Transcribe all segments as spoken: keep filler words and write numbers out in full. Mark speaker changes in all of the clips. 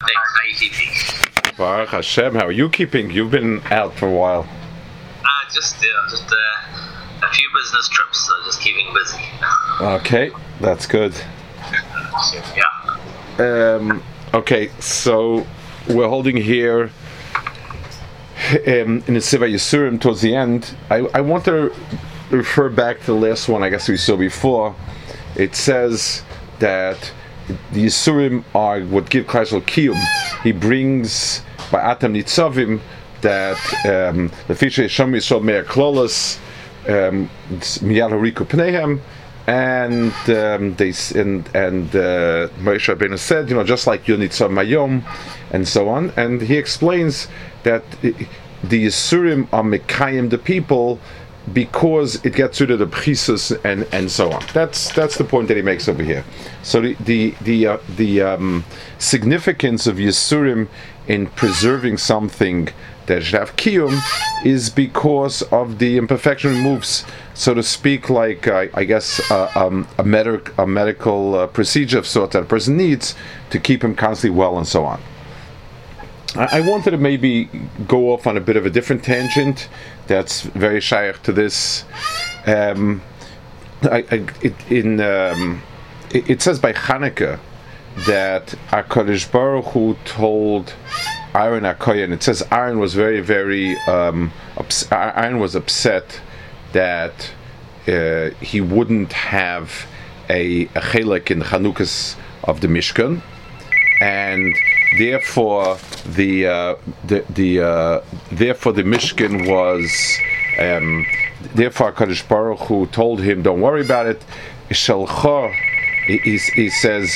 Speaker 1: Thanks. How are you keeping?
Speaker 2: Baruch Hashem, how are you keeping? You've been out for a while.
Speaker 1: Uh, just uh, just uh, a few business trips, so just keeping busy.
Speaker 2: Okay, that's good.
Speaker 1: Yeah.
Speaker 2: Um, okay, so we're holding here um, in the Siva Yisurim towards the end. I, I want to refer back to the last one I guess we saw before. It says that the Yisurim are what give Klal Kiyum. He brings by Atam Nitzavim that um, the Fisher Shom Yisrael Meir Klolos Miyal Hariku Pneihem, and um, they and and uh, Moshe Rabbeinu said, you know, just like Yonitzav Mayom, and so on. And he explains that the Yisurim are Mekayim the people because it gets rid of the Bchisus and and so on. That's that's the point that he makes over here. So the the the uh, the um, significance of Yisurim in preserving something that should have kiyum is because of the imperfection removes, so to speak, like uh, I guess uh, um, a, medic, a medical uh, procedure of sorts that a person needs to keep him constantly well and so on. I, I wanted to maybe go off on a bit of a different tangent that's very shaykh to this. Um, I, I, it, in um, it, it says by Hanukkah that HaKadosh Baruch Hu told Aaron HaKohen, it says Aaron was very, very, um, ups- Aaron was upset that uh, he wouldn't have a, a chelek in Chanukas of the Mishkan, and therefore the uh, the the uh, therefore the Mishkan was um, therefore HaKadosh Baruch Hu told him, don't worry about it. Shalcha, He, he says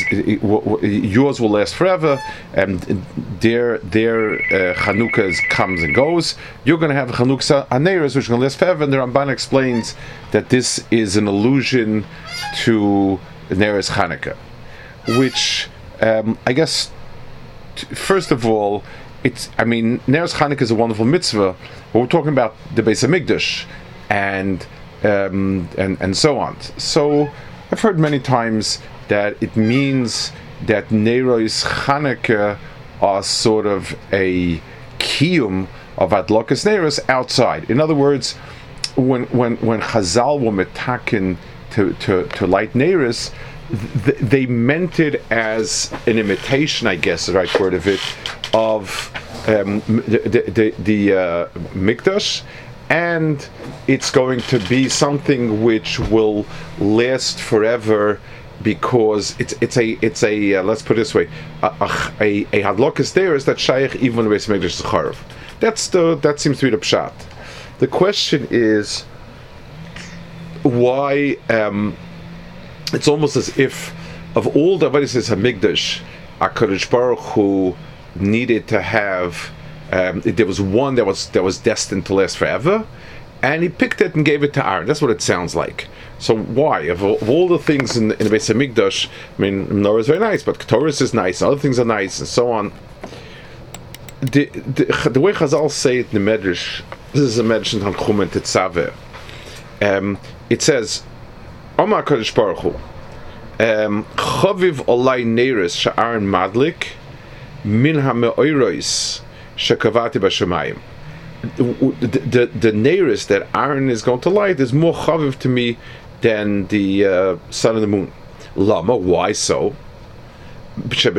Speaker 2: yours will last forever, and their their uh, Chanukah comes and goes. You're going to have Chanukah Haneres, which is going to last forever. And the Ramban explains that this is an allusion to Neres Chanukah, which um, I guess t- first of all, it's I mean Neres Chanukah is a wonderful mitzvah, but we're talking about the Beis Hamikdash and um, and and so on. So I've heard many times that it means that Nero's Chanukah are sort of a kiyum of Adlokas Neros outside. In other words, when when when Chazal were metaken to, to, to light Neros, th- they meant it as an imitation, I guess the right word of it, of um, the the, the, the uh, Mikdash. And it's going to be something which will last forever because it's it's a it's a uh, let's put it this way, a a, a hadlokas there is that shaykh even when the Beis Hamikdash is charav. That's the that seems to be the pshat. The question is why um, it's almost as if of all the avodas Hamikdash, HaKadosh Baruch Hu needed to have. Um, there was one that was that was destined to last forever, and he picked it and gave it to Aaron. That's what it sounds like. So why, of all, of all the things in, in the Beis Hamikdash, I mean, Menorah is very nice, but Ketores is nice, other things are nice, and so on. The, the, the way Chazal say it in the Medrash, this is a Medrash in Tanchum and Tetzaveh. Um, it says, Omar Kadosh Baruch Hu, Chaviv Olai Neres Sha'aron Madlik Min HaMe'oros Shekavati B'Shemayim. The, the, the nearest that Aaron is going to light is more chaviv to me than the uh, sun and the moon. Lama, why so? Aaron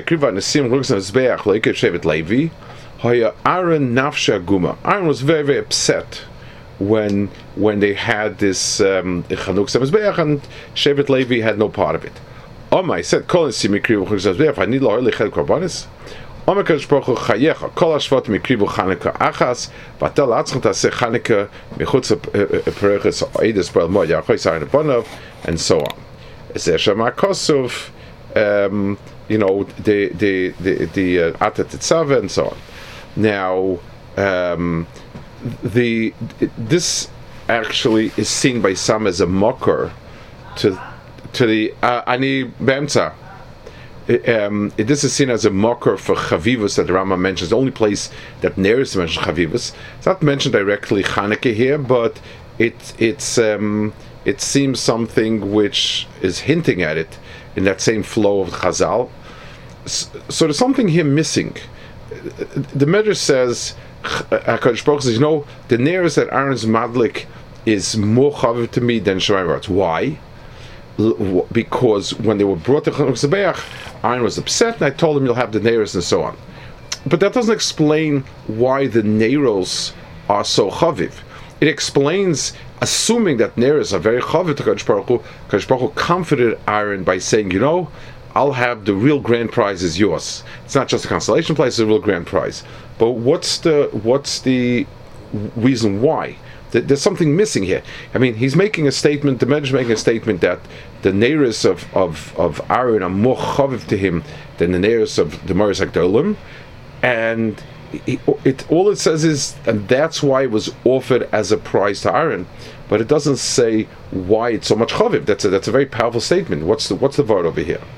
Speaker 2: Aaron was very, very upset when when they had this um, Chanukah Mizbeach, and Shevet Levi had no part of it. Omai said, I need korbanis. Omer Kadosh Baruch Hu chayecha kol hashvat mikrivu Chanukah achas v'atal atzchim taseh Chanukah michutz pereches oides b'el moed yarchoi sarin bonav, and so on. Zeh shema kosuf, you know, the the the the Atat Tetzaveh and so on. Now, um, the this actually is seen by some as a mocker to to the uh, ani be'emtza. Um, this is seen as a mocker for Chavivus that the Rambam mentions. The only place that Neres mentions Chavivus. It's not mentioned directly Chanukah here, but it it's um, it seems something which is hinting at it in that same flow of Chazal. so there's something here missing. The Medrash says, HaKadosh Baruch Hu says, you know, the nearest that Aaron's madlik is more chaviv to me than Shemayim. Why? L- because when they were brought to Chanukah Zabeach, Aaron was upset, and I told him you'll have the nearest and so on. But that doesn't explain why the neiros are so chaviv. It explains, assuming that neiros are very chaviv to Kadosh Baruch Hu, Kadosh Baruch Hu comforted Aaron by saying, you know, I'll have the real grand prize is yours. It's not just a consolation prize; it's a real grand prize. But what's the what's the reason why? There's something missing here. I mean, he's making a statement. The Medrash is making a statement that the neiros of of of Aaron are more chaviv to him than the neiros of the Moros Hagdolim, and it, it all it says is, and that's why it was offered as a prize to Aaron. But it doesn't say why it's so much chaviv. That's a that's a very powerful statement. What's the what's the word over here?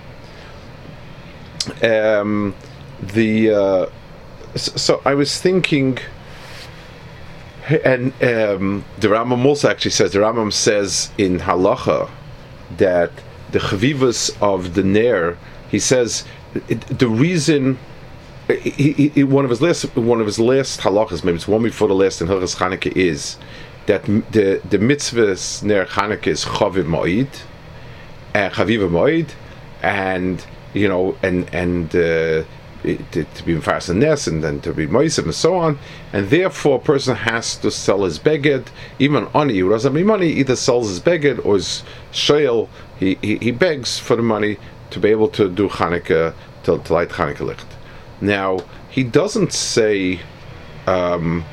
Speaker 2: Um, the uh, so I was thinking, and um, the Rambam also actually says, the Rambam says in Halacha that the chavivus of the ner, he says it, the reason. He, he, one of his last one of his last halachas, maybe it's one before the last in Hilchos Chanukah, is that the the mitzvahs ner Chanukah is chaviv moed, and chaviva moed, and you know, and and uh, it, it, to be fast in this, and then to be moisim and so on, and therefore a person has to sell his beged. Even ani who doesn't have any money either sells his beged or his shoyel. He, he he begs for the money to be able to do Chanukah, to, to light Chanukah licht. Now he doesn't say um,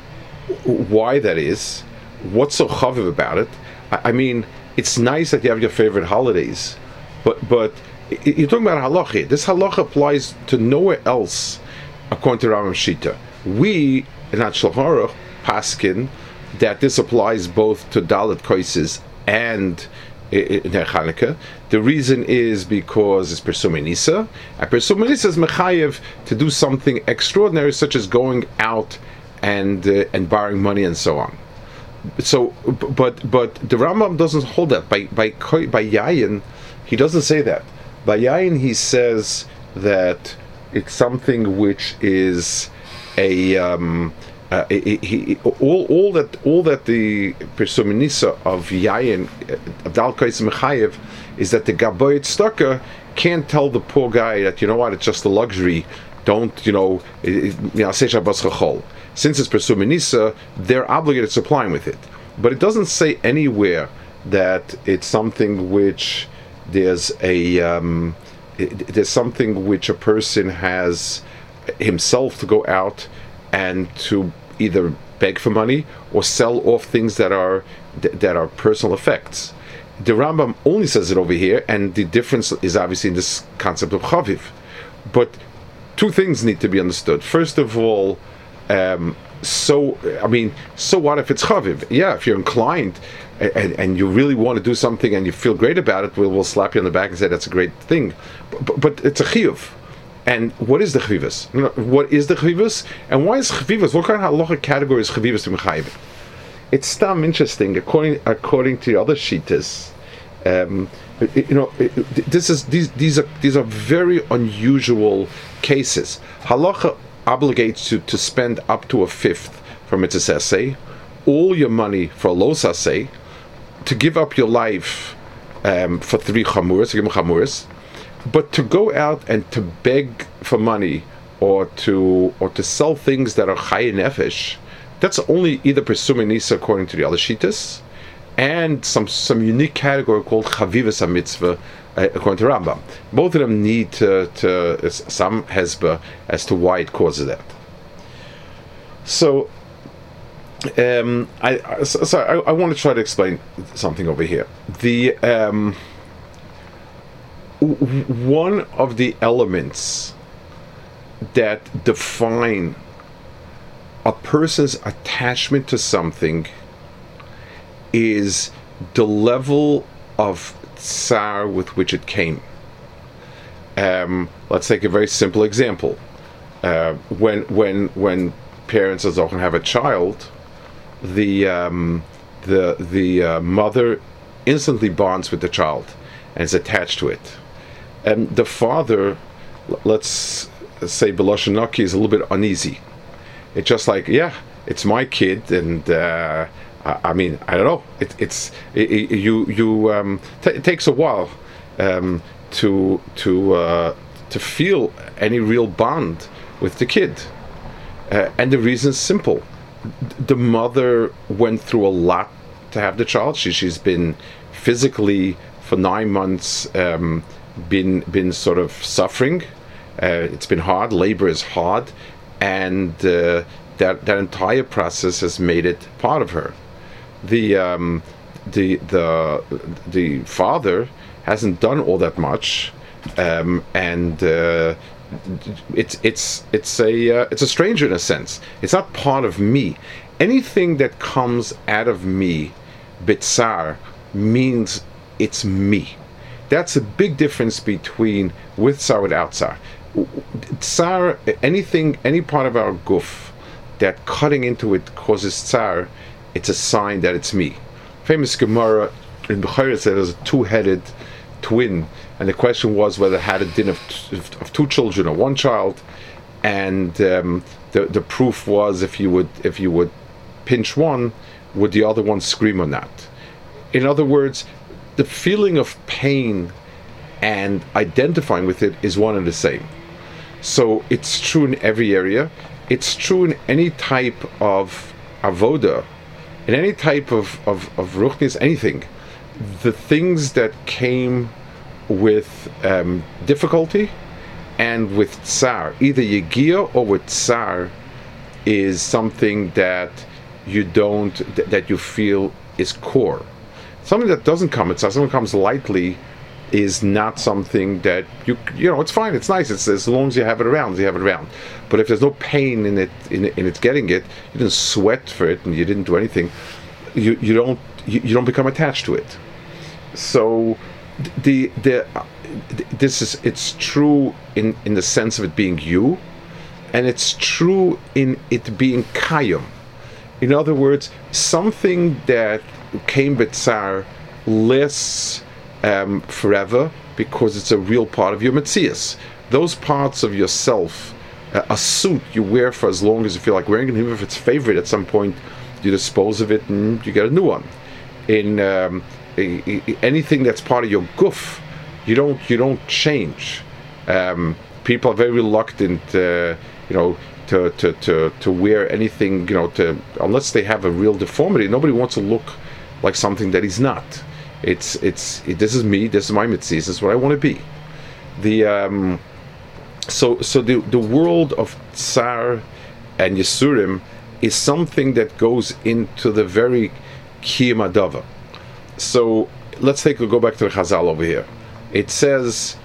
Speaker 2: why that is. What's so chaviv about it? I, I mean, it's nice that you have your favorite holidays, but but. You're talking about halacha here. This halacha applies to nowhere else, according to Rambam Shita. We, not Shulchan Aruch, paskin that this applies both to Dalet Koises and Ner Chanukah. The reason is because it's Persumei Nisa, and Persumei Nisa is mechayev to do something extraordinary, such as going out and uh, and borrowing money and so on. So, but but the Rambam doesn't hold that. By by by Yayin, he doesn't say that. By Yayin, he says that it's something which is a um, uh, he, he, all all that all that the Persumei Nisa of Yayin of Dal Kais Mechayev is that the Gaboyet Stucker can't tell the poor guy that, you know what, it's just a luxury. Don't you know? You know, since it's Persumei Nisa, they're obligated to supplying with it. But it doesn't say anywhere that it's something which there's a um, it, there's something which a person has himself to go out and to either beg for money or sell off things that are that are personal effects. The Rambam only says it over here, and the difference is obviously in this concept of chaviv. But two things need to be understood. First of all, um, so I mean, so what if it's chaviv? Yeah, if you're inclined and, and you really want to do something and you feel great about it, we'll, we'll slap you on the back and say that's a great thing. But, but, but it's a chiyuv. And what is the chivivus? You know, what is the chivivus? And why is chivivus? What kind of halachic category is chivivus to mechayiv? It's stam interesting. According according to the other shitas, um, you know, this is these these are these are very unusual cases. Halacha obligates you to spend up to a fifth from its assay, all your money for a los assay, to give up your life um, for three chamuras, to give them chamuras. But to go out and to beg for money or to or to sell things that are chay nefesh, that's only either Persumei Nisa according to the other shitas, and some some unique category called chavivus mitzvah uh, according to Rambam. Both of them need to, to uh, some hezbah as to why it causes that. So, um, I so, so I, I want to try to explain something over here. The um, one of the elements that define a person's attachment to something is the level of tsar with which it came. Um, let's take a very simple example. Uh, when when when parents as often have a child, the um, the the uh, mother instantly bonds with the child and is attached to it. And the father let's say B'lashon Naki, is a little bit uneasy. It's just like, yeah, it's my kid, and uh, I, I mean, I don't know. It, it's it, it, you you um, t- it takes a while um, to to uh, to feel any real bond with the kid, uh, and the reason is simple. The mother went through a lot to have the child. She she's been physically for nine months um, been been sort of suffering. Uh, it's been hard. Labor is hard, and uh, that that entire process has made it part of her. The um, the the the father hasn't done all that much, um, and uh, it's it's it's a uh, it's a stranger in a sense. It's not part of me. Anything that comes out of me, bitzar, means it's me. That's a big difference between with tsar, without tsar. Tsar, anything, any part of our guf that cutting into it causes tsar, it's a sign that it's me. Famous Gemara in Bechayra said there's a two-headed twin, and the question was whether it had a din of, t- of two children or one child, and um, the the proof was if you would if you would pinch one, would the other one scream or not? In other words, the feeling of pain and identifying with it is one and the same. So it's true in every area. It's true in any type of avoda, in any type of, of, of ruchnis, anything. The things that came with um, difficulty and with tsar, either yegia or with tsar, is something that you don't, th- that you feel is core. Something that doesn't come with tsar, something that comes lightly, is not something that you you know it's fine, it's nice, it's as long as you have it around, you have it around. But if there's no pain in it in, in it getting it, you didn't sweat for it and you didn't do anything, you you don't you, you don't become attached to it. So the the uh, this is it's true in in the sense of it being you, and it's true in it being kayum. In other words, something that came b'tzar lasts Um, forever because it's a real part of your metzias. Those parts of yourself, uh, a suit you wear for as long as you feel like wearing it, even if it's favorite, at some point you dispose of it and you get a new one. In um, a, a, anything that's part of your guf, you don't you don't change. Um, people are very reluctant, uh, you know, to, to, to, to wear anything, you know, to unless they have a real deformity. Nobody wants to look like something that he's not. It's it's it, this is me. This is my mitzvah. This is what I want to be. The um, so so the the world of tsar and yisurim is something that goes into the very kiyum adava. So let's take a go back to the Chazal over here. It says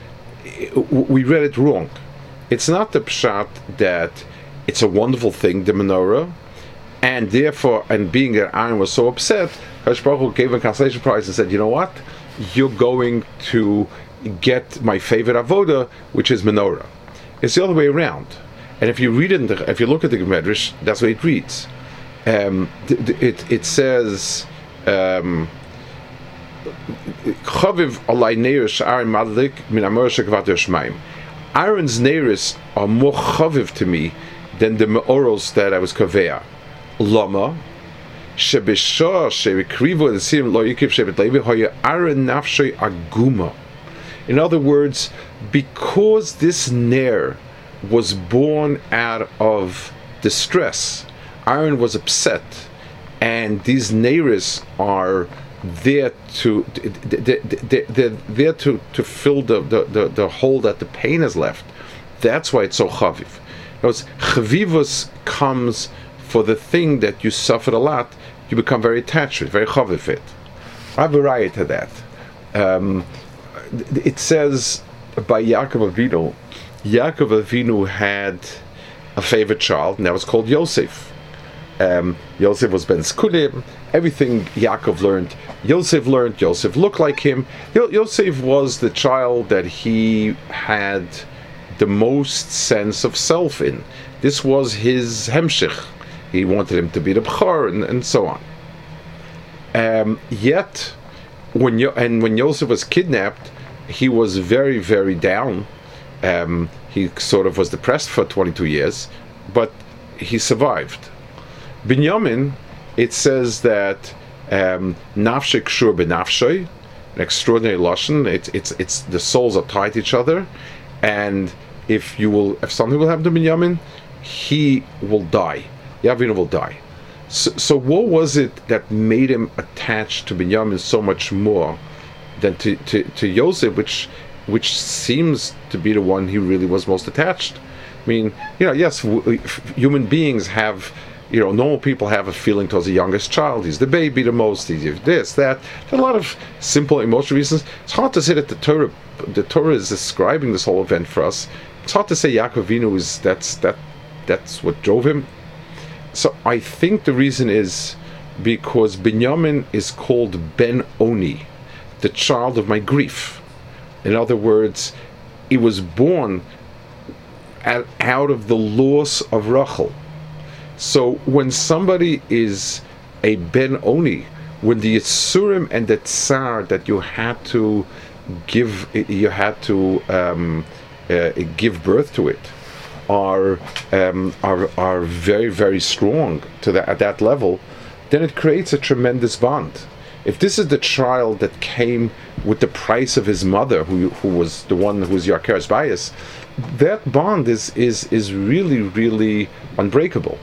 Speaker 2: we read it wrong. It's not the pshat that it's a wonderful thing, the menorah, and therefore, and being that Aaron was so upset, Kadosh Baruch Hu gave a consolation prize and said, you know what? You're going to get my favorite avoda, which is menorah. It's the other way around. And if you read it, in the, if you look at the Medrash, that's the way it reads. Um, it, it says, um, Chaviv alai neiros Aaron madlik min amor shekvat yoshmaim. Aaron's neiros are more chaviv to me than the meoros that I was kaveya. Lama, shebishah shebikrivo esim lo yikiv shebet levi hoya Aaron nafshay aguma. In other words, because this ner was born out of distress, Aaron was upset, and these neiros are there to they're there to to fill the the, the the hole that the pain has left. That's why it's so chaviv. Because chavivus comes for the thing that you suffered a lot, you become very attached to it, very chaviv it. I have a riot to that. Um, it says by Yaakov Avinu, Yaakov Avinu had a favorite child, and that was called Yosef. Um, Yosef was Ben Skulim. Everything Yaakov learned, Yosef learned. Yosef looked like him. Yo- Yosef was the child that he had the most sense of self in. This was his hemshich. He wanted him to be the b'chor, and, and so on. Um, yet, when Yo- and when Yosef was kidnapped, he was very, very down. Um, he sort of was depressed for twenty-two years, but he survived. Binyamin, it says that nafshik shur benafshay, an extraordinary lashon. It's it's it's the souls are tied to each other, and if you will, if something will happen to Binyamin, he will die. Yavinu will die. So, so what was it that made him attached to Binyamin so much more than to, to, to Yosef, which which seems to be the one he really was most attached? I mean, you know, yes, w- human beings have, you know, normal people have a feeling towards the youngest child. He's the baby the most. He's this, that. There are a lot of simple emotional reasons. It's hard to say that the Torah, the Torah is describing this whole event for us. It's hard to say Yaakov Avinu is that's that that's what drove him. So I think the reason is because Binyamin is called Ben Oni, the child of my grief. In other words, he was born at, out of the loss of Rachel. So when somebody is a Ben Oni, when the Yitzurim and the Tsar that you had to give, you had to um, uh, give birth to it, are um, are are very very strong to that at that level, then it creates a tremendous bond. If this is the child that came with the price of his mother, who who was the one who was Yakeres Bayis, that bond is is is really really unbreakable.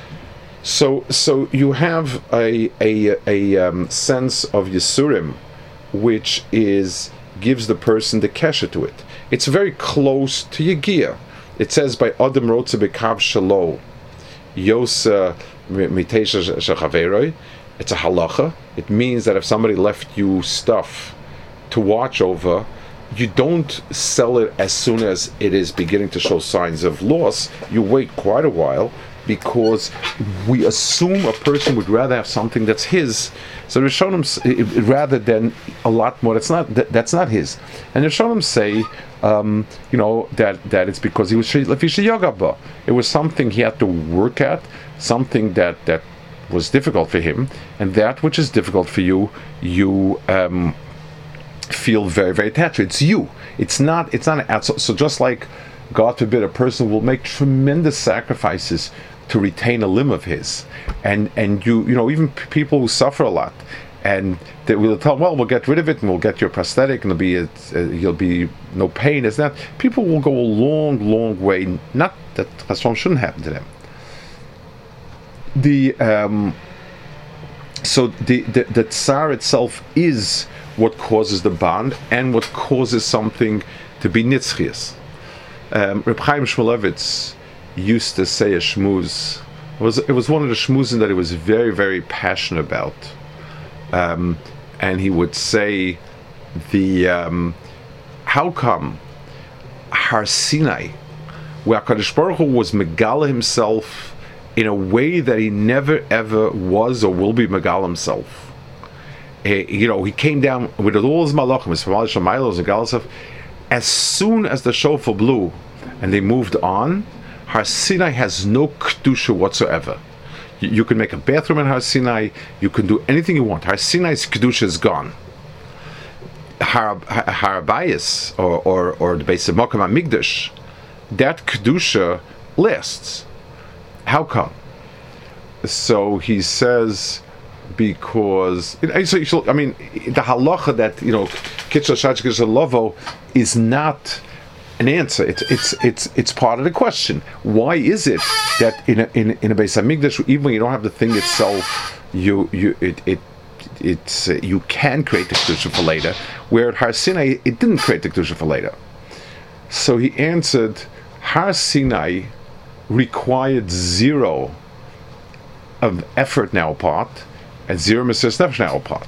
Speaker 2: So so you have a a a um, sense of Yisurim, which is gives the person the kesher to it. It's very close to Yegia. It says by Adam Rotze Bekav Shalo Yosa Mitesha Shachaveroi. It's a halacha. It means that if somebody left you stuff to watch over, you don't sell it as soon as it is beginning to show signs of loss. You wait quite a while, because we assume a person would rather have something that's his. So the Rishonim, rather than a lot more, that's not that, that's not his. And the Rishonim say, um, you know, that, that it's because he was Lefisha Yagaba. It was something he had to work at, something that, that was difficult for him, and that which is difficult for you, you um, feel very, very attached to. It's you. It's not. It's not. An, so, so just like, God forbid, a person will make tremendous sacrifices to retain a limb of his, and and you you know even p- people who suffer a lot, and they will tell, well, we'll get rid of it and we'll get your prosthetic and it'll be it, uh, you'll be no pain. It's not. People will go a long, long way. Not that Chasron shouldn't happen to them. The um, so the, the the tsar itself is what causes the bond and what causes something to be nitzchias. Um, Reb Chaim Shmulevitz used to say a shmuz. It was it was one of the shmuzim that he was very very passionate about, um, and he would say, the um, how come Har Sinai, where HaKadosh Baruch Hu was megala himself in a way that he never ever was or will be megala himself. Uh, you know, he came down with all his malachim, his Shemailos and Galasov. As soon as the shofar blew and they moved on, Har Sinai has no kedusha whatsoever. You, you can make a bathroom in Har Sinai. You can do anything you want. Har Sinai's kedusha is gone. Har Har Bayis or or or the base of Mokum HaMikdash, that kedusha lasts. How come? So he says, because so I mean the halacha that you know Kitchel Shach Kitchel Lovo is not an answer. It's it's it's it's part of the question. Why is it that in a in in a Beis Hamikdash, even when you don't have the thing itself, you you it it it's uh, you can create the kedusha for later. Where at Har Sinai it didn't create the kedusha for later. So he answered, Har Sinai required zero of effort now apart, and zero Mesiras Nefesh now apart.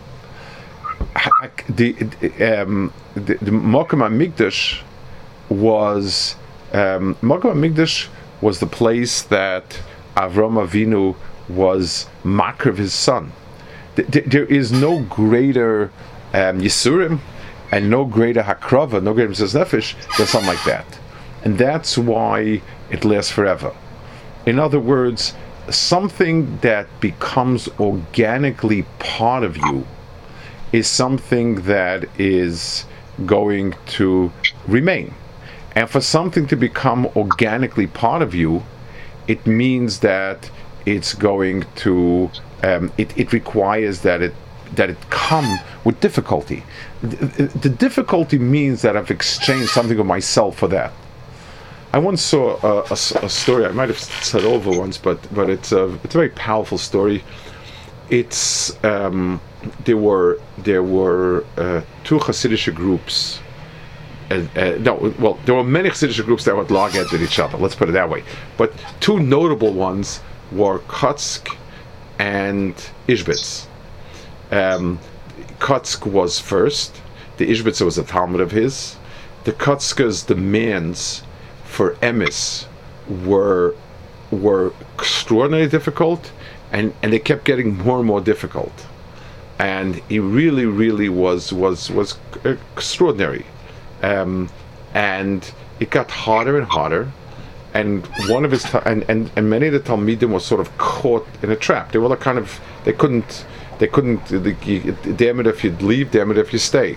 Speaker 2: The um, the, the Mokum HaMikdash was um, Mokum HaMikdash was the place that Avram Avinu was makriv his son. Th- there is no greater um, Yisurim and no greater Hakrava, no greater Mesiras Nefesh than something like that, and that's why it lasts forever. In other words, something that becomes organically part of you is something that is going to remain. And for something to become organically part of you, it means that it's going to, um, it, it requires that it that it come with difficulty. The, the difficulty means that I've exchanged something of myself for that. I once saw a, a, a story, I might have said over once, but but it's a it's a very powerful story. It's um, there were there were uh, two Hasidic groups. Uh, uh, no, well, there were many Hasidic groups that would log at each other. Let's put it that way. But two notable ones were Kotzk and Ishbitz. Um, Kotzk was first. The Ishbitzer was a Talmud of his. The Kotzker's demands for emes were were extraordinarily difficult, and, and they kept getting more and more difficult. And he really, really was was was extraordinary. Um, and it got harder and harder. And one of his and, and, and many of the Talmidim were sort of caught in a trap. They were like kind of they couldn't they couldn't damn it if you'd leave, damn it if you stay.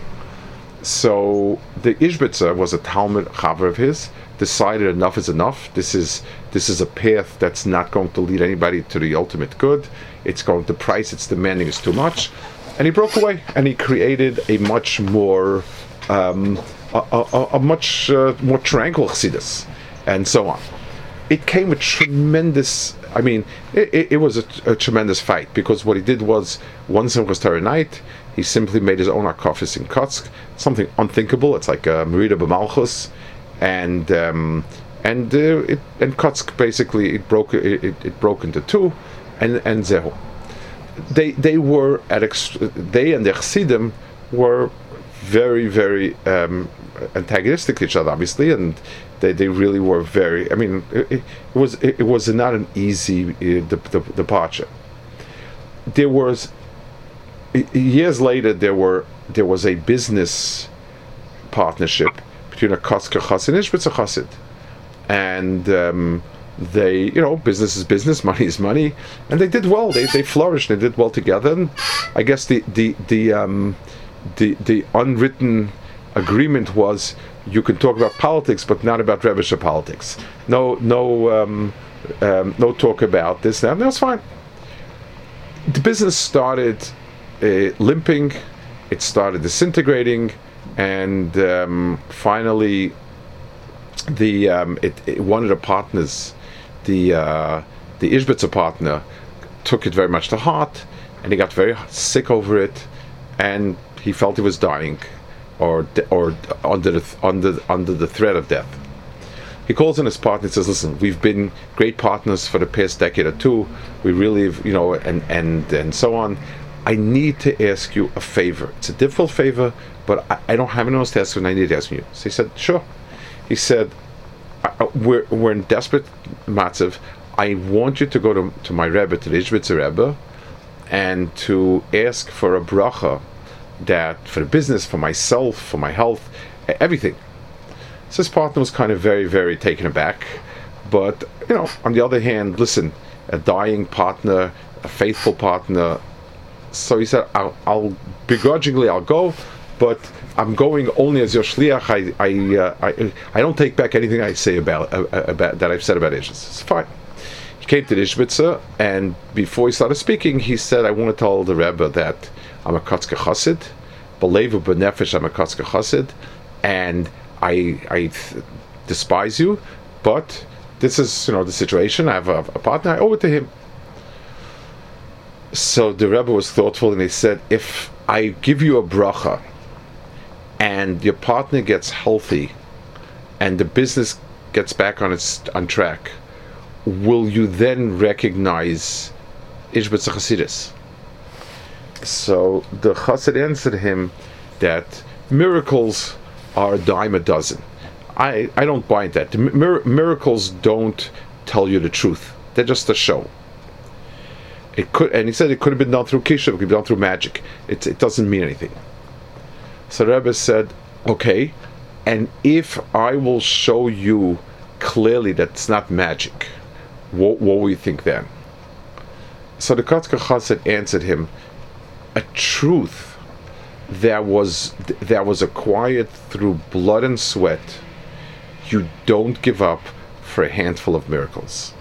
Speaker 2: So the Ishbitzer was a Talmud Chaver of his, decided enough is enough. This is this is a path that's not going to lead anybody to the ultimate good. It's going to price it's demanding is too much, and he broke away and he created a much more um, a, a, a much uh, more tranquil Chassidus, and so on. It came with tremendous. I mean, it, it, it was a, a tremendous fight, because what he did was, one Simchas Torah night, he simply made his own akafis in Kotzk, something unthinkable. It's like a Merida b'Malchus, and um, and uh, it and Kotzk basically it broke it, it, it broke into two, and and zehu. They they were at ext- they and the Chassidim were very very um, antagonistic to each other, obviously, and they, they really were very. I mean, it, it was it, it was not an easy uh, de- de- departure. There was. Years later, there were there was a business partnership between a Kotzker Chassid and Ishbitzer Chassid, and um, they, you know, business is business, money is money, and they did well. They they flourished. They did well together. And I guess the the the um, the the unwritten agreement was you can talk about politics, but not about Rebbeisher politics. No no um, um, no talk about this. That that's fine. The business started. Uh, limping, it started disintegrating, and um, finally, the um, it, it, one of the partners, the uh, the Ishbitzer partner, took it very much to heart, and he got very sick over it, and he felt he was dying, or or under the under under the threat of death. He calls in his partner and says, "Listen, we've been great partners for the past decade or two. We really, you know, and and and so on. I need to ask you a favor. It's a difficult favor, but I, I don't have anyone else to ask you, and I need to ask you." So he said, "Sure." He said, I, we're, we're in desperate matzav. I want you to go to, to my Rebbe, to the Ishbitzer Rebbe, and to ask for a bracha that, for the business, for myself, for my health, everything." So his partner was kind of very, very taken aback. But, you know, on the other hand, listen, a dying partner, a faithful partner. So he said, I'll, I'll begrudgingly I'll go, but I'm going only as your shliach. I I, uh, I I don't take back anything I say about uh, about that I've said about Ishbitzer. It's fine. He came to the Ishbitzer, and before he started speaking, he said, "I want to tell the Rebbe that I'm a Kotzker Chassid, b'leiv u'b'nefesh I'm a Kotzker Chassid, and I I th- despise you, but this is, you know, the situation. I have a, a partner. I owe it to him." So the Rebbe was thoughtful, and he said, "If I give you a bracha and your partner gets healthy and the business gets back on its on track, will you then recognize Ishbitzer Chassidus?" So the Chassid answered him that miracles are a dime a dozen. I, I don't buy that. Mir- miracles don't tell you the truth. They're just a show. It could, and he said it could have been done through kishuv, it could be done through magic. It it doesn't mean anything. So the Rebbe said, "Okay, and if I will show you clearly that it's not magic, what what will you think then?" So the Kotzker Chassid answered him, "A truth that was that was acquired through blood and sweat, you don't give up for a handful of miracles.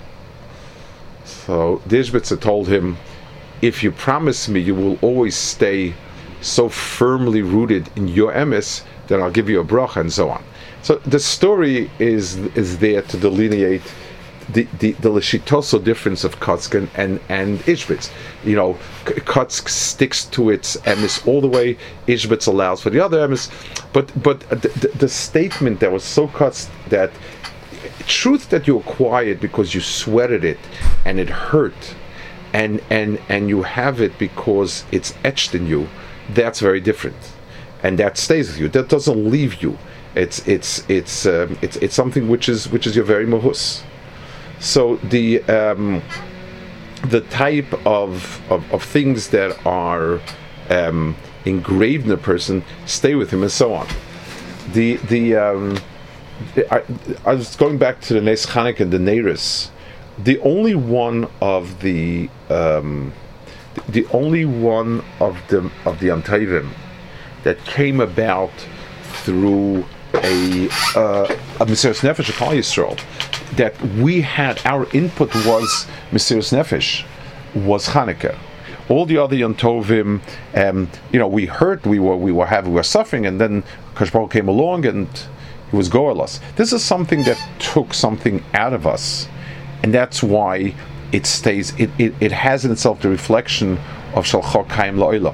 Speaker 2: So the Ishbitzer told him, if you promise me you will always stay so firmly rooted in your emes, then I'll give you a bracha, and so on. So the story is is there to delineate the the, the Leshitoso difference of Kotzk and, and, and Ishbitz. You know, Kotzk sticks to its emes all the way, Ishbitz allows for the other emes, but but the, the, the statement that was so Kotzk, that truth that you acquired because you sweated it and it hurt, and and and you have it because it's etched in you, that's very different, and that stays with you. That doesn't leave you. It's it's it's um, it's it's something which is which is your very mahus. So the um, the type of, of of things that are um, engraved in a person stay with him, and so on. The the um, I, I was going back to the Nes Chanukah and the Neiris. The only one of the um, the only one of the of the Antayvim that came about through a uh, a Mesiras Nefesh of Klal Yisrael, that we had, our input was Mesiras Nefesh, was Chanukah. All the other Yom Tovim, um, you know, we hurt, we were we were having, we were suffering, and then Kadosh Baruch Hu came along and it was goerless. This is something that took something out of us, and that's why it stays. It it, it has in itself the reflection of Shalchok Chaim La'olam.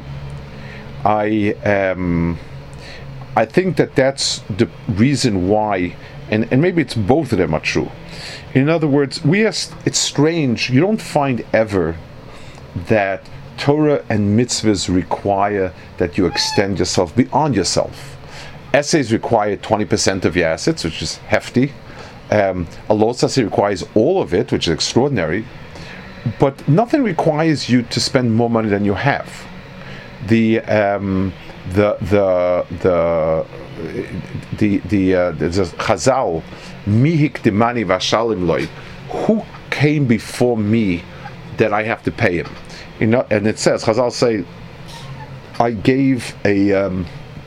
Speaker 2: I um, I think that that's the reason why, and, and maybe it's both of them are true. In other words, we are, it's strange, you don't find ever that Torah and mitzvahs require that you extend yourself beyond yourself. Essays require twenty percent of your assets, which is hefty. Um, a Lot Saseh requires all of it, which is extraordinary. But nothing requires you to spend more money than you have. The um, the the the the the uh, the Chazal, mihik demani vashalim loy, who came before me that I have to pay him? You know, and it says, Chazal say, I gave a um,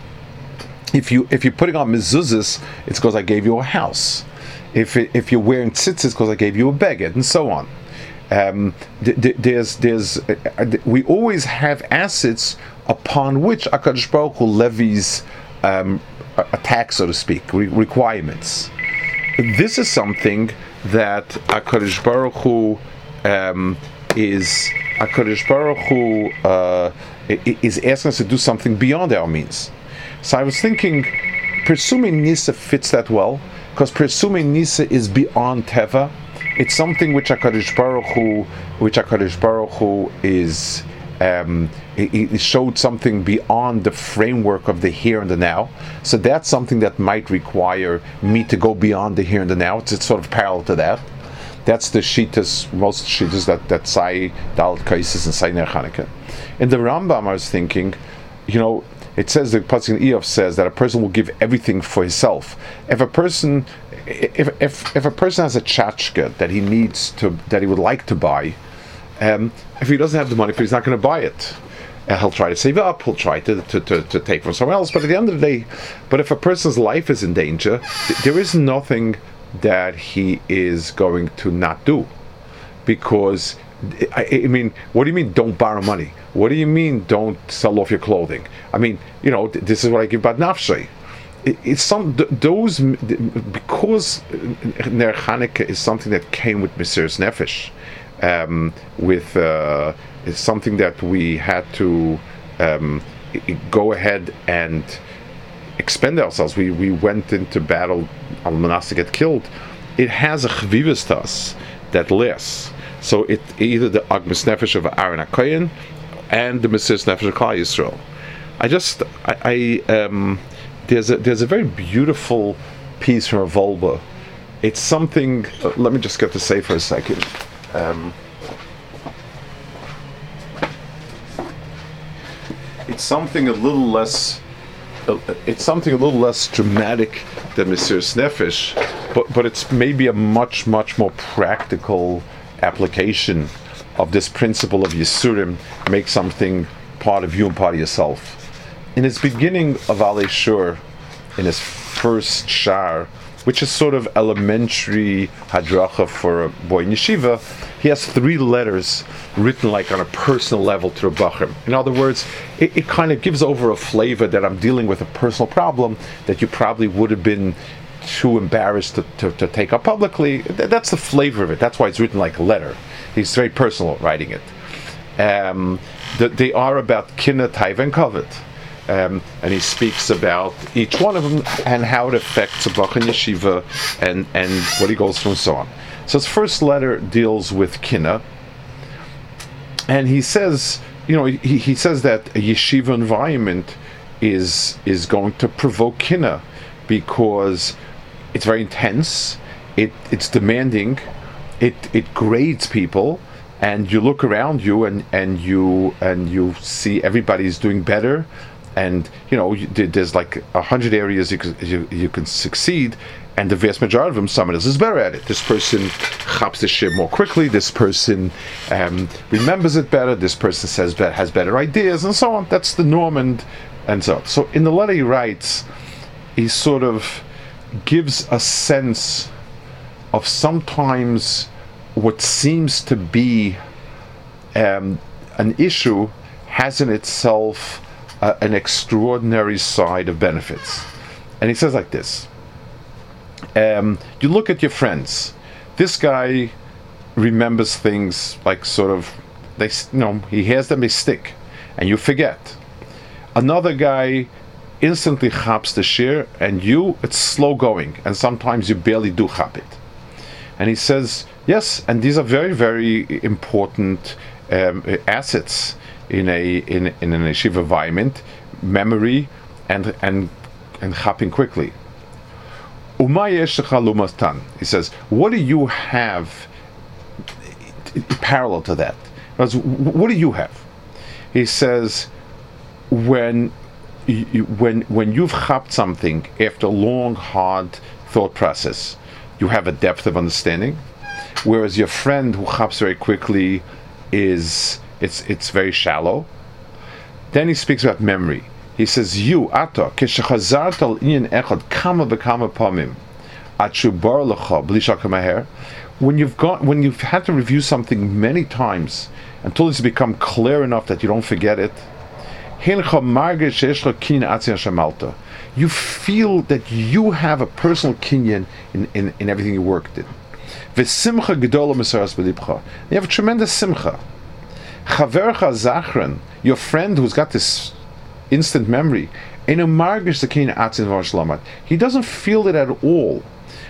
Speaker 2: if you if you're putting on mezuzahs, it's because I gave you a house. If it, if you're wearing tzitzis, it's because I gave you a beged, and so on. Um, th- th- there's there's uh, we always have assets upon which HaKadosh Baruch Hu levies um, a, a tax, so to speak, re- requirements. This is something that HaKadosh Baruch Hu um, is HaKadosh Baruch Hu uh, is asking us to do something beyond our means. So I was thinking, presuming Nisa fits that well, because presuming Nisa is beyond Teva. It's something which HaKadosh Baruch Hu, which HaKadosh Baruch Hu is, um, it, it showed something beyond the framework of the here and the now. So that's something that might require me to go beyond the here and the now. It's, it's sort of parallel to that. That's the Shitas, most Shitas that, that say Dalet Kaisis and say Ner Chanukah. In the Rambam, I was thinking, you know, it says, the Pasuk in Eov says that a person will give everything for himself. If a person, if if if a person has a tchotchke that he needs to, that he would like to buy, um, if he doesn't have the money, he's not going to buy it. Uh, he'll try to save up. He'll try to, to, to, to take from somewhere else. But at the end of the day, but if a person's life is in danger, th- there is nothing that he is going to not do, because I, I mean, what do you mean don't borrow money? What do you mean don't sell off your clothing? I mean, you know, th- this is what I give Bad Nafshay. It, it's some th- those because Ner Chanukah is something that came with Mesiras Nefesh, um, with uh, it's something that we had to um, go ahead and expend ourselves. We we went into battle, Al Manasseh get killed. It has a chvivus to us that lasts. So it either the Agmas Nefesh of Aaron HaKohen and the Mesiras Nefesh of Klal Yisrael. I just I, I um, there's a there's a very beautiful piece from Volba. It's something. Uh, let me just get to say for a second. Um, it's something a little less. Uh, it's something a little less dramatic than Mesiras Nefesh, but but it's maybe a much much more practical application of this principle of Yisurim. Make something part of you and part of yourself. In his beginning of Alei Shur, in his first shar, which is sort of elementary hadracha for a boy in yeshiva. He has three letters written like on a personal level to Reb Bachram. In other words, it, it kind of gives over a flavor that I'm dealing with a personal problem that you probably would have been too embarrassed to, to, to take up publicly. That's the flavor of it. That's why it's written like a letter. He's very personal writing it. Um, the, they are about kinna, taiva, and kavod. Um, and he speaks about each one of them and how it affects a bach in yeshiva and, and what he goes through and so on. So his first letter deals with kinna, and he says, you know, he, he says that a yeshiva environment is is going to provoke kinna because it's very intense, it it's demanding, it it grades people, and you look around you and, and you and you see everybody's doing better. And you know, there's like a hundred areas you can, you, you can succeed, and the vast majority of them, someone else is better at it. This person chaps the shit more quickly. This person um, remembers it better. This person says that has better ideas, and so on. That's the norm, and and so on. So in the letter he writes, he sort of gives a sense of sometimes what seems to be um, an issue has in itself Uh, an extraordinary side of benefits. And he says like this, um, you look at your friends, this guy remembers things like sort of, they, you know, he hears them, they stick, and you forget. Another guy instantly chaps the shir, and you, it's slow going, and sometimes you barely do chap it. And he says, yes, and these are very, very important um, assets in a in in an yeshiva environment, memory and and and chapping quickly. He says, what do you have parallel to that? What do you have? He says, when you, when when you've chapped something after a long, hard thought process, you have a depth of understanding, whereas your friend who chaps very quickly is It's it's very shallow. Then he speaks about memory. He says, "You ata keshachazart al inyan echad kama v'kama pamim achu bar lecha bli shakamaher." When you've got when you've had to review something many times until it's become clear enough that you don't forget it, you feel that you have a personal kinyan in, in, in everything you worked in. You have a tremendous simcha. Chavercha Zachran, your friend who's got this instant memory, he doesn't feel it at all.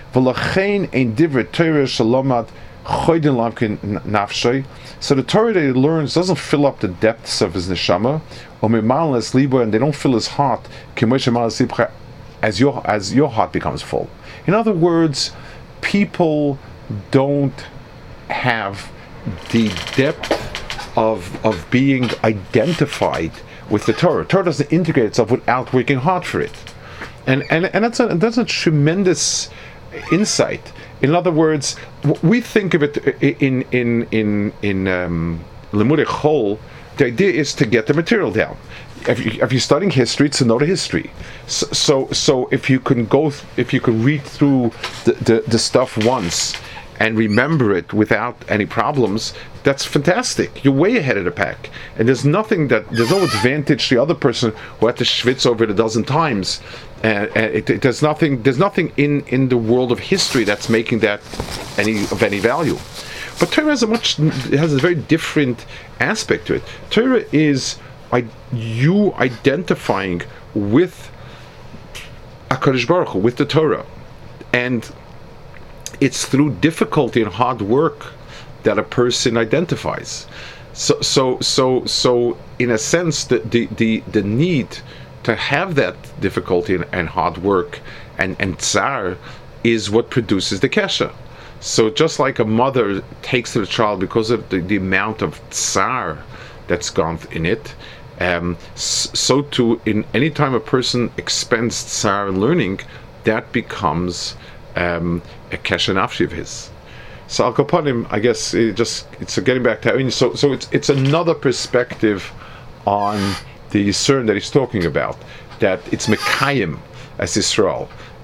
Speaker 2: So the Torah that he learns doesn't fill up the depths of his neshama, and they don't fill his heart as your as your heart becomes full. In other words, people don't have the depth of of being identified with the Torah. Torah doesn't integrate itself without working hard for it, and and and that's a that's a tremendous insight. In other words, we think of it in in in in um, Limudei Chol. The idea is to get the material down. If, you, if you're studying history, it's to know the history. So so, so if you can go, th- if you can read through the, the the stuff once and remember it without any problems, that's fantastic. You're way ahead of the pack. And there's nothing that, there's no advantage to the other person who had to schwitz over it a dozen times. Uh, it, it, there's nothing There's nothing in, in the world of history that's making that any of any value. But Torah has a much, it has a very different aspect to it. Torah is I, you identifying with HaKadosh Baruch Hu, with the Torah. And it's through difficulty and hard work that a person identifies. So, so, so, so, in a sense, the the the, the need to have that difficulty and, and hard work and and tsar is what produces the kesha. So, just like a mother takes to the child because of the, the amount of tsar that's gone in it, um, so too, in any time a person expends tsar in learning, that becomes um, a kesha nafshi of his. So Al Kapanim, I guess, it just it's getting back to so so it's it's another perspective on the Yisurim that he's talking about, that it's Mekayim as Yisrael.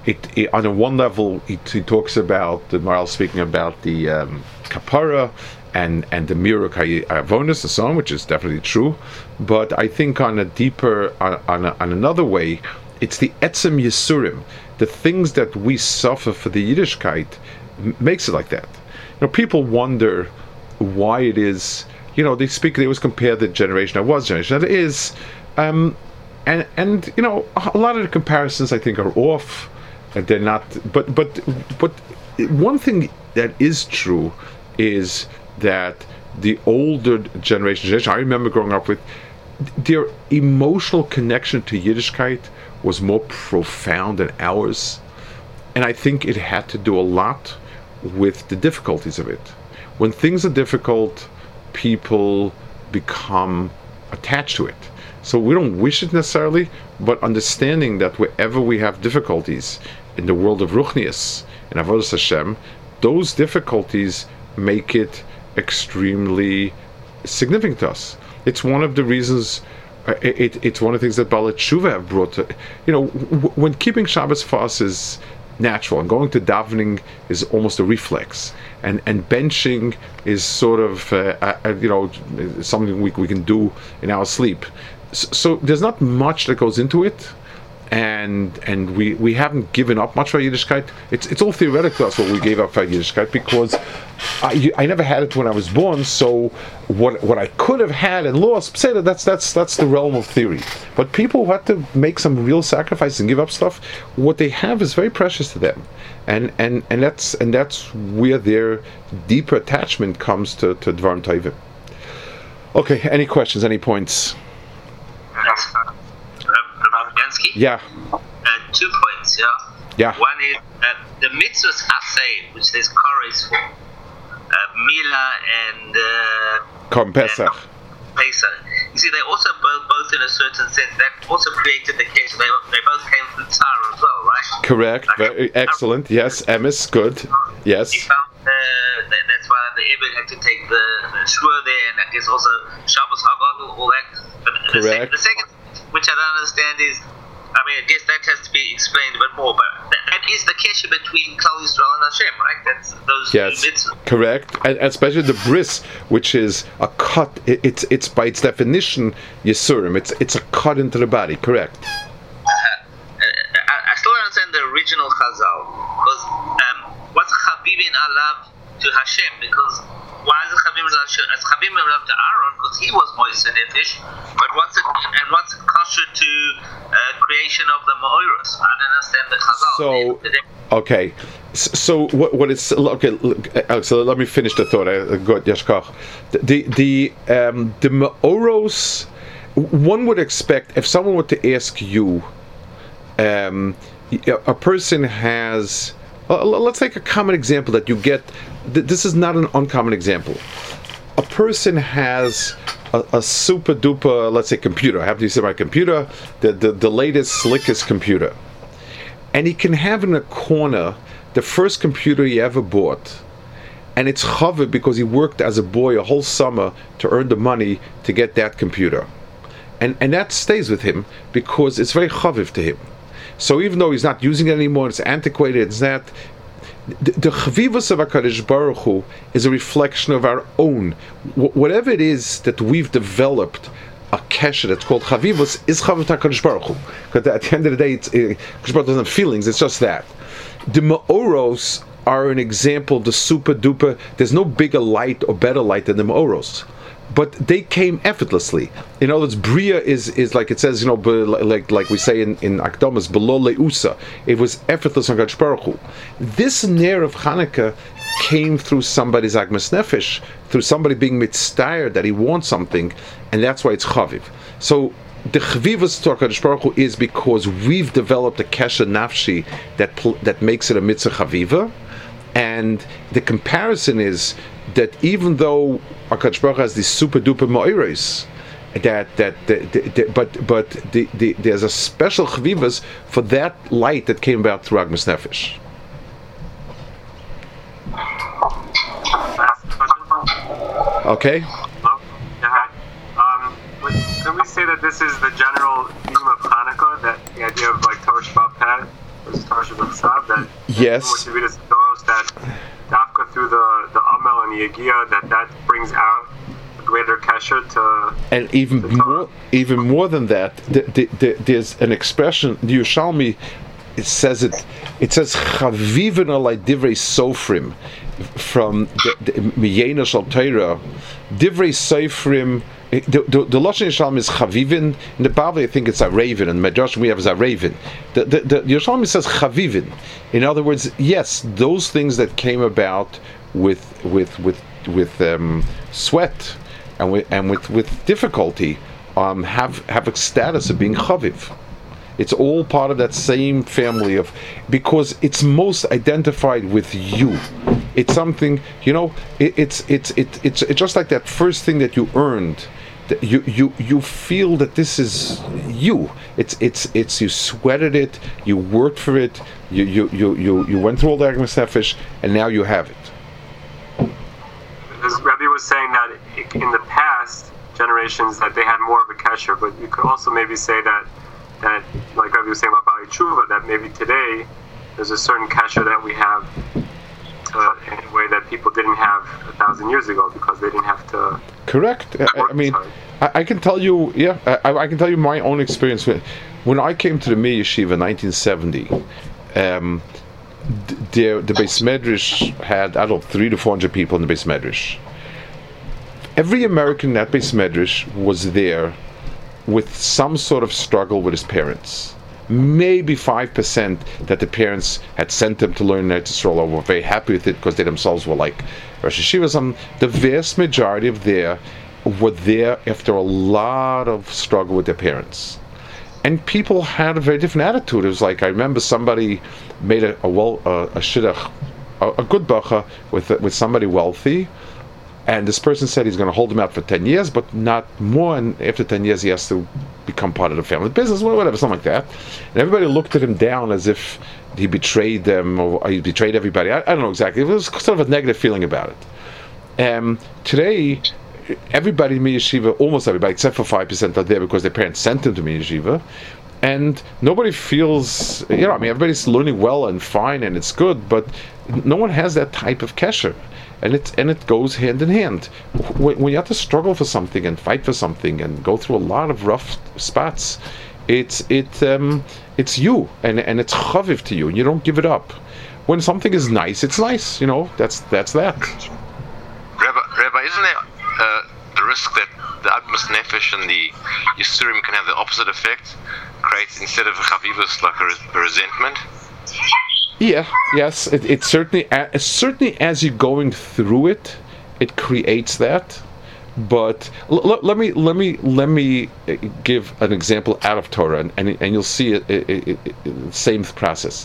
Speaker 2: it, it on a one level he, he talks about the Maharal speaking about the um, kapara and and the mirror avonis and so on, which is definitely true. But I think on a deeper on on, a, on another way, it's the etzem yisurim, the things that we suffer for the Yiddishkeit, m- makes it like that. You know, people wonder why it is. You know, they speak. They always compare the generation that was generation that is. Um, And and you know, a lot of the comparisons I think are off. And they're not. But but but one thing that is true is that the older generation, I remember growing up with, their emotional connection to Yiddishkeit was more profound than ours, and I think it had to do a lot with the difficulties of it. When things are difficult, people become attached to it. So we don't wish it necessarily, but understanding that wherever we have difficulties in the world of Ruchnius, in Avodas Hashem, those difficulties make it extremely significant to us. It's one of the reasons, uh, it, it's one of the things that Baalei Teshuva have brought to, you know, w- when keeping Shabbos fast is natural, and going to davening is almost a reflex, and and benching is sort of, uh, uh, you know, something we, we can do in our sleep. So there's not much that goes into it, and and we, we haven't given up much for Yiddishkeit. It's it's all theoretical. That's what we gave up for Yiddishkeit, because I, I never had it when I was born. So what what I could have had and lost, say that that's that's that's the realm of theory. But people who had to make some real sacrifice and give up stuff, what they have is very precious to them, and and and that's and that's where their deeper attachment comes to to Dvarim Tovim. Okay, any questions? Any points? Yeah.
Speaker 1: Uh, two points, yeah?
Speaker 2: Yeah.
Speaker 1: One is uh, the mitzvahs asay, which there's kares for, uh, Mila and uh,
Speaker 2: Korban Pesach.
Speaker 1: Pesach. You see, they also both, both in a certain sense, that also created the case. They, they both came through Tsar as well, right?
Speaker 2: Correct.
Speaker 1: Like,
Speaker 2: Very excellent. Yes. Emes. Good. Yes.
Speaker 1: He found, uh, that, that's why the Ebed had to take the, the shur there, and I guess also Shabbos Haggadah, all that. But the,
Speaker 2: Correct.
Speaker 1: sec- the second, which I don't understand, is, I mean, I guess that has to be explained a bit more, but that, that is the kesher between Klal Yisrael and Hashem, right? That's those
Speaker 2: Yes,
Speaker 1: two mitzvahs.
Speaker 2: correct, and especially the bris, which is a cut. It, it's it's by its definition yisurim. It's it's a cut into the body. Correct.
Speaker 1: Uh, I, I still don't understand the original Chazal, because um, what's Chavivin Alav to Hashem? Because why is it Chavivin Alav? Chavivin Alav to Aaron, because he was Moiseh Nefesh, but what's it and what's it kosher to uh, creation of the Ma'oros? I don't understand the Chazal.
Speaker 2: So, okay, S- so what what is okay? Look, uh, so let me finish the thought. Uh, Good, Yashkach. The the um, the Ma'oros. One would expect if someone were to ask you, um, a person has. Uh, let's take a common example that you get. Th- this is not an uncommon example. A person has a, a super duper, let's say, computer. I have to use my computer, the, the the latest, slickest computer, and he can have in a corner the first computer he ever bought, and it's chaver because he worked as a boy a whole summer to earn the money to get that computer, and and that stays with him because it's very chaviv to him. So even though he's not using it anymore, it's antiquated, it's that. The, the chavivus of HaKadosh Baruch Hu is a reflection of our own. Wh- whatever it is that we've developed, a kesher that's called chavivus, is chavivus HaKadosh Baruch Hu. Because at the end of the day, it's, uh, HaKadosh Baruch Hu doesn't have feelings, it's just that. The Ma'oros are an example, the super duper, there's no bigger light or better light than the Ma'oros. But they came effortlessly. In other words, Bria is, is like it says, you know, be, like like we say in, in Akdamas, below Leusa. It was effortless on HaKadosh Baruch Hu. This Ner of Hanukkah came through somebody's Agmas Nefesh, through somebody being mitztayer that he wants something, and that's why it's Chaviv. So the Chavivus to HaKadosh Baruch Hu is because we've developed a Kesha Nafshi that, pl- that makes it a Mitzvah Chaviva, and the comparison is that even though HaKadosh Baruch Hu has these super duper ma'oros, that that the, the, the, but but the, the, there's a special chavivas for that light that came about through Agmas Nefesh. Okay.
Speaker 3: Yeah. Um, can we say that this is the general theme of Hanukkah? That the idea of like Torah Shabbat Peh versus Torah Shabbat
Speaker 2: Yes.
Speaker 3: That Dafka through the the Amel and the Yagia, that that brings out a greater kesher to.
Speaker 2: And even
Speaker 3: to
Speaker 2: more, even more than that, the, the, the, there's an expression. The Yerushalmi, it says it. It says Chavivin alay divrei sofrim, from the Miyena Shal Torah. Divrei sofrim. The, the, the Lashon Yerushalmi is Chavivin. In the Bible, I think it's a raven, and Medrash we have is a raven. The, the, the Yerushalmi says Chavivin. In other words, yes, those things that came about with with with with um, sweat and with and with, with difficulty um, have have a status of being Chaviv. It's all part of that same family of, because it's most identified with you. It's something, you know. It, it's it's it, it's it's just like that first thing that you earned. That you you you feel that this is you. It's it's it's you sweated it. You worked for it. You you you you, you went through all the Agmas Nefesh, and now you have it.
Speaker 3: As Rabbi was saying that in the past generations that they had more of a kesher, but you could also maybe say that that like Rabbi was saying about Bali Tshuva, that maybe today there's a certain kesher that we have to, in a way that people didn't have a thousand years ago because they didn't have to.
Speaker 2: Correct. I, I mean, I, I can tell you, yeah, I, I can tell you my own experience with when I came to the Mir Yeshiva in nineteen seventy. Um, the the Beis Medrash had, I don't know, three to four hundred people in the Beis Medrash. Every American in that Beis Medrash was there with some sort of struggle with his parents. Maybe five percent that the parents had sent them to learn Eretz Yisrael or were very happy with it because they themselves were like Rosh Hashivas. Um, the vast majority of there were there after a lot of struggle with their parents. And people had a very different attitude. It was like, I remember somebody made a, a well a, a shidduch, a, a good bacha with with somebody wealthy, and this person said he's going to hold him out for ten years, but not more, and after ten years he has to become part of the family business, whatever, something like that. And everybody looked at him down as if he betrayed them, or he betrayed everybody. I, I don't know exactly. It was sort of a negative feeling about it. Um, today, everybody in Mir Yeshiva, almost everybody, except for five percent, are there because their parents sent them to Mir Yeshiva. And nobody feels, you know, I mean, everybody's learning well and fine and it's good, but no one has that type of kesher. And it and it goes hand in hand. When, when you have to struggle for something and fight for something and go through a lot of rough spots, it's it um, it's you and and it's chaviv to you, and you don't give it up. When something is nice, it's nice. You know, that's that's that.
Speaker 4: Rabbi, Rabbi, isn't there uh, the risk that the Agmas Nefesh and the Yisurim can have the opposite effect, create instead of a chavivus like a, re- a resentment?
Speaker 2: Yeah, yes, it, it certainly, uh, certainly as you're going through it, it creates that. But l- l- let me let me let me give an example out of Torah, and and, and you'll see it, it, it, it, the same process.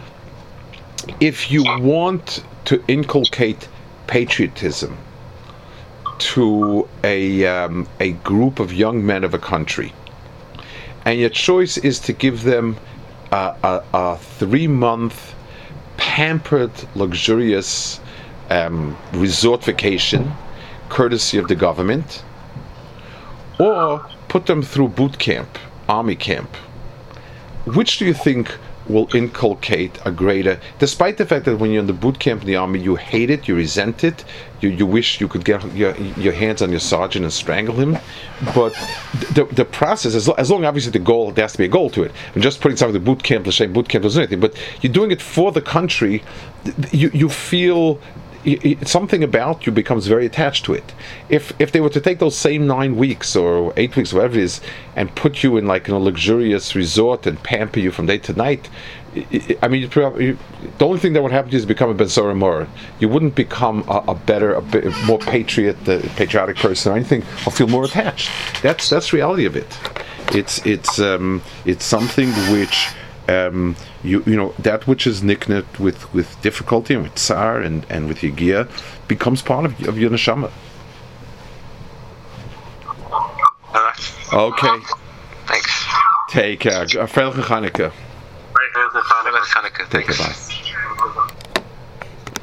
Speaker 2: If you want to inculcate patriotism to a um, a group of young men of a country, and your choice is to give them a, a, a three-month pampered, luxurious um, resort vacation, courtesy of the government, or put them through boot camp, army camp. Which do you think will inculcate a greater, despite the fact that when you're in the boot camp in the army, you hate it, you resent it, you, you wish you could get your, your hands on your sergeant and strangle him, but the the process, as, as long obviously the goal, there has to be a goal to it. And just putting something in the boot camp, the same boot camp doesn't do anything, but you're doing it for the country, you you feel, something about you becomes very attached to it. If if they were to take those same nine weeks or eight weeks, whatever it is, and put you in like in a luxurious resort and pamper you from day to night, I mean, you probably, the only thing that would happen to you is become a Ben Sora Mor. You wouldn't become a, a better, a bit more patriot, uh, patriotic person or anything, or feel more attached. That's that's the reality of it. It's it's um, it's something which. Um, you you know, that which is niknat with, with difficulty and with tsar and, and with yigia becomes part of, of your neshama. Okay.
Speaker 4: Thanks.
Speaker 2: Take care. Freiliche Chanukah.
Speaker 3: Freiliche Chanukah.
Speaker 4: Take care. Bye.